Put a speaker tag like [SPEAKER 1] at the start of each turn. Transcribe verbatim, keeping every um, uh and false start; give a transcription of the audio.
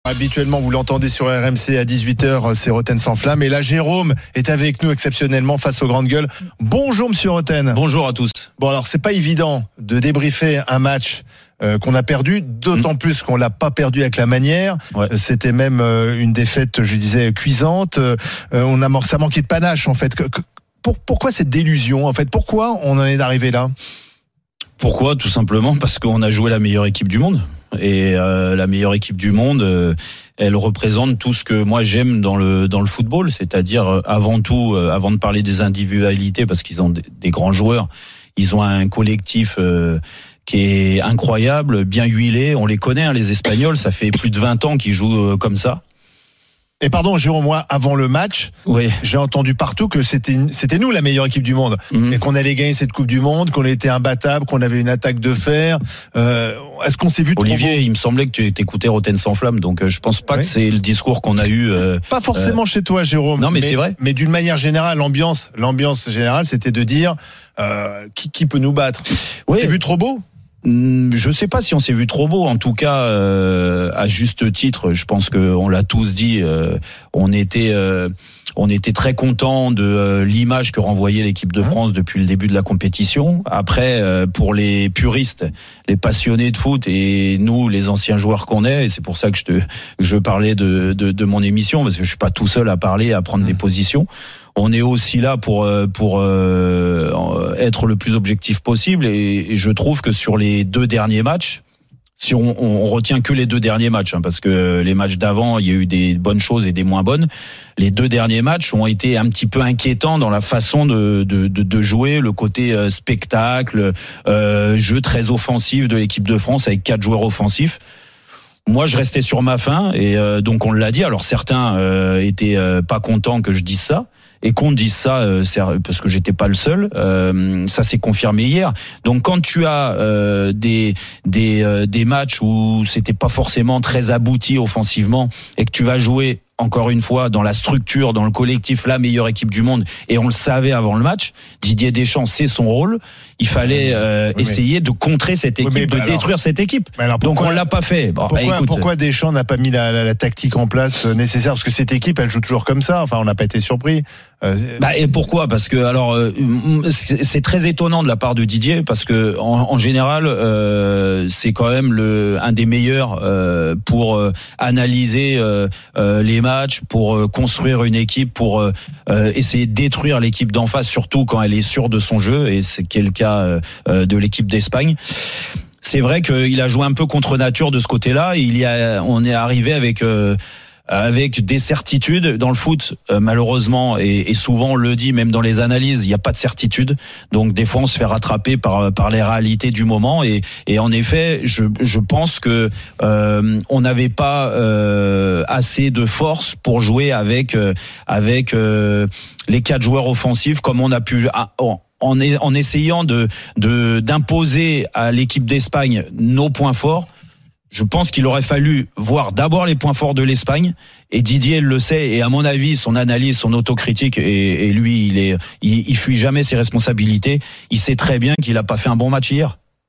[SPEAKER 1] Habituellement, vous l'entendez sur R M C à dix-huit heures, c'est Roten sans flamme. Et là, Jérôme est avec nous exceptionnellement face aux grandes gueules. Bonjour, monsieur Roten.
[SPEAKER 2] Bonjour à tous.
[SPEAKER 1] Bon, alors, c'est pas évident de débriefer un match euh, qu'on a perdu, d'autant mmh. plus qu'on l'a pas perdu avec la manière. Ouais. C'était même euh, une défaite, je disais, cuisante. Euh, on a, ça manquait de panache, en fait. Pour, pourquoi cette délusion, en fait? Pourquoi on en est arrivé là?
[SPEAKER 2] Pourquoi? Tout simplement parce qu'on a joué la meilleure équipe du monde. Et euh, la meilleure équipe du monde, euh, elle représente tout ce que moi j'aime dans le dans le football, c'est-à-dire euh, avant tout, euh, avant de parler des individualités, parce qu'ils ont des, des grands joueurs, ils ont un collectif euh, qui est incroyable, bien huilé. On les connaît, hein, les Espagnols, ça fait plus de vingt ans qu'ils jouent euh, comme ça.
[SPEAKER 1] Et pardon, Jérôme, moi, avant le match,
[SPEAKER 2] oui.
[SPEAKER 1] j'ai entendu partout que c'était c'était nous la meilleure équipe du monde, mmh. et qu'on allait gagner cette Coupe du Monde, qu'on était imbattable, qu'on avait une attaque de fer. Euh, est-ce qu'on s'est vu trop
[SPEAKER 2] Olivier,
[SPEAKER 1] beau?
[SPEAKER 2] Il me semblait que tu écoutais Roten sans flamme, donc euh, je pense pas oui. que c'est le discours qu'on a eu. Euh,
[SPEAKER 1] pas forcément euh... chez toi, Jérôme.
[SPEAKER 2] Non, mais,
[SPEAKER 1] mais
[SPEAKER 2] c'est vrai.
[SPEAKER 1] Mais d'une manière générale, l'ambiance, l'ambiance générale, c'était de dire euh, qui, qui peut nous battre. Oui. On s'est vu trop beau?
[SPEAKER 2] Je sais pas si on s'est vu trop beau. En tout cas, euh, à juste titre, je pense que on l'a tous dit. Euh, on était, euh, on était très content de euh, l'image que renvoyait l'équipe de France depuis le début de la compétition. Après, euh, pour les puristes, les passionnés de foot et nous, les anciens joueurs qu'on est, et c'est pour ça que je te, je parlais de, de, de mon émission, parce que je suis pas tout seul à parler, à prendre mmh. des positions. On est aussi là pour pour euh, être le plus objectif possible, et, et je trouve que sur les deux derniers matchs, si on, on retient que les deux derniers matchs, hein, parce que les matchs d'avant, il y a eu des bonnes choses et des moins bonnes. Les deux derniers matchs ont été un petit peu inquiétants dans la façon de de, de, de jouer, le côté euh, spectacle, euh, jeu très offensif de l'équipe de France avec quatre joueurs offensifs. Moi, je restais sur ma faim, et euh, donc on l'a dit. Alors certains euh, étaient euh, pas contents que je dise ça. Et qu'on dise ça, euh, c'est parce que j'étais pas le seul. Euh, ça s'est confirmé hier. Donc quand tu as euh, des des euh, des matchs où c'était pas forcément très abouti offensivement, et que tu vas jouer encore une fois dans la structure, dans le collectif, la meilleure équipe du monde, et on le savait avant le match, Didier Deschamps, c'est son rôle. Il fallait euh, oui, essayer de contrer cette équipe, oui, de alors, détruire cette équipe. Alors pourquoi, donc on l'a pas fait. Bon,
[SPEAKER 1] pourquoi,
[SPEAKER 2] bah, écoute,
[SPEAKER 1] pourquoi Deschamps n'a pas mis la, la, la tactique en place nécessaire? Parce que cette équipe, elle joue toujours comme ça. Enfin, on n'a pas été surpris. Euh,
[SPEAKER 2] bah, et pourquoi? Parce que alors euh, c'est très étonnant de la part de Didier, parce que en, en général, euh, c'est quand même le un des meilleurs euh, pour euh, analyser euh, euh, les matchs, pour euh, construire une équipe, pour euh, euh, essayer de détruire l'équipe d'en face, surtout quand elle est sûre de son jeu, et c'est le cas euh, de l'équipe d'Espagne. C'est vrai qu'il a joué un peu contre nature de ce côté-là. Il y a, on est arrivé avec euh, avec des certitudes dans le foot, euh, malheureusement, et, et souvent on le dit même dans les analyses, il n'y a pas de certitude. Donc des fois on se fait rattraper par par les réalités du moment, et et en effet, je je pense que euh, on n'avait pas euh, assez de force pour jouer avec euh, avec euh, les quatre joueurs offensifs comme on a pu. Ah, oh, En, en essayant de, de d'imposer à l'équipe d'Espagne nos points forts. Je pense qu'il aurait fallu voir d'abord les points forts de l'Espagne, et Didier le sait, et à mon avis son analyse, son autocritique, et, et lui il est il, il fuit jamais ses responsabilités. Il sait très bien qu'il a pas fait un bon match hier.